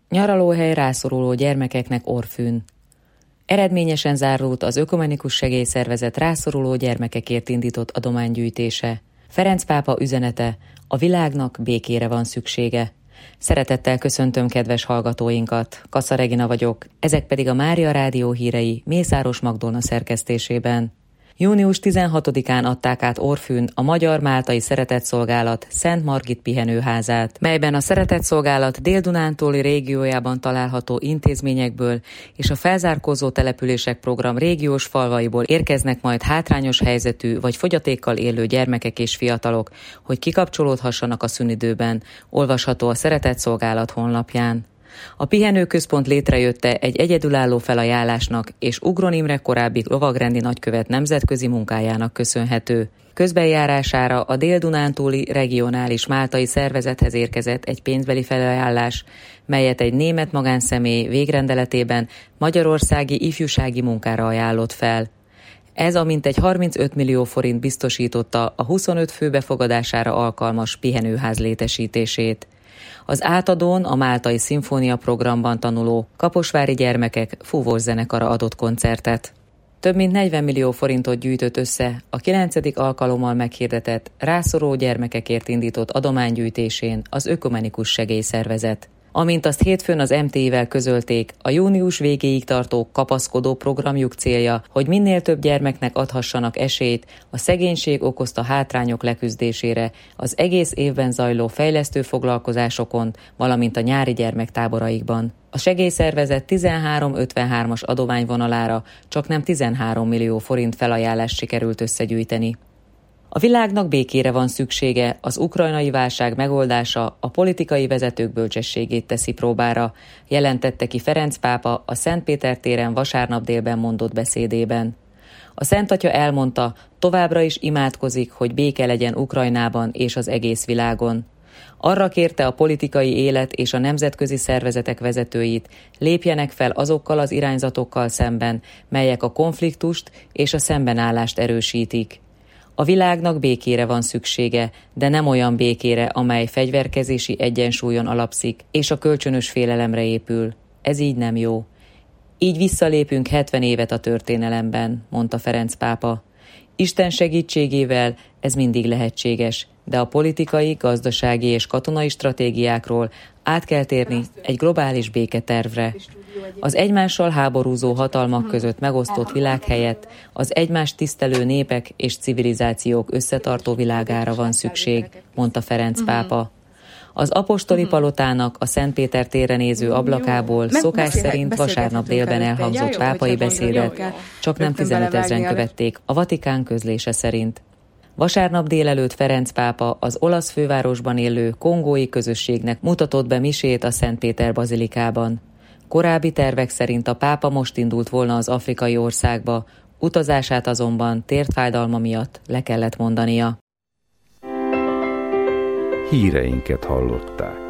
Nyaralóhely rászoruló gyermekeknek Orfűn. Eredményesen zárult az Ökumenikus Segélyszervezet rászoruló gyermekekért indított adománygyűjtése. Ferenc pápa üzenete: a világnak békére van szüksége. Szeretettel köszöntöm kedves hallgatóinkat, Kassa Regina vagyok, ezek pedig a Mária Rádió hírei Mészáros Magdolna szerkesztésében. Június 16-án adták át Orfűn a Magyar-Máltai Szeretetszolgálat Szent Margit pihenőházát, melyben a Szeretetszolgálat Dél-Dunántúli régiójában található intézményekből és a felzárkózó települések program régiós falvaiból érkeznek majd hátrányos helyzetű vagy fogyatékkal élő gyermekek és fiatalok, hogy kikapcsolódhassanak a szünidőben, olvasható a Szeretetszolgálat honlapján. A pihenőközpont létrejötte egy egyedülálló felajánlásnak és Ugron Imre korábbi lovagrendi nagykövet nemzetközi munkájának köszönhető. Közbenjárására a Dél-Dunántúli regionális máltai szervezethez érkezett egy pénzbeli felajánlás, melyet egy német magánszemély végrendeletében magyarországi ifjúsági munkára ajánlott fel. Ez a mintegy 35 millió forint biztosította a 25 fő befogadására alkalmas pihenőház létesítését. Az átadón a Máltai Szimfónia programban tanuló kaposvári gyermekek fúvós zenekara adott koncertet. Több mint 40 millió forintot gyűjtött össze a 9. alkalommal meghirdetett rászoruló gyermekekért indított adománygyűjtésén az Ökumenikus Segélyszervezet. Amint azt hétfőn az MTI-vel közölték, a június végéig tartó kapaszkodó programjuk célja, hogy minél több gyermeknek adhassanak esélyt a szegénység okozta hátrányok leküzdésére az egész évben zajló fejlesztő foglalkozásokon, valamint a nyári gyermektáboraikban. A segélyszervezet 1353-as adományvonalára csaknem 13 millió forint felajánlást sikerült összegyűjteni. A világnak békére van szüksége, az ukrajnai válság megoldása a politikai vezetők bölcsességét teszi próbára, jelentette ki Ferenc pápa a Szent Péter téren vasárnap délben mondott beszédében. A Szent Atya elmondta, továbbra is imádkozik, hogy béke legyen Ukrajnában és az egész világon. Arra kérte a politikai élet és a nemzetközi szervezetek vezetőit, lépjenek fel azokkal az irányzatokkal szemben, melyek a konfliktust és a szembenállást erősítik. A világnak békére van szüksége, de nem olyan békére, amely fegyverkezési egyensúlyon alapszik, és a kölcsönös félelemre épül. Ez így nem jó. Így visszalépünk 70 évet a történelemben, mondta Ferenc pápa. Isten segítségével ez mindig lehetséges, de a politikai, gazdasági és katonai stratégiákról át kell térni egy globális béketervre. Az egymással háborúzó hatalmak között megosztott világ helyett az egymást tisztelő népek és civilizációk összetartó világára van szükség, mondta Ferenc pápa. Az apostoli palotának a Szent Péter térre néző ablakából szokás szerint vasárnap délben elhangzott pápai beszédet csaknem 15 000-en követték a Vatikán közlése szerint. Vasárnap délelőtt Ferenc pápa az olasz fővárosban élő kongói közösségnek mutatott be misét a Szent Péter bazilikában. Korábbi tervek szerint a pápa most indult volna az afrikai országba, utazását azonban térfájdalma miatt le kellett mondania. Híreinket hallották.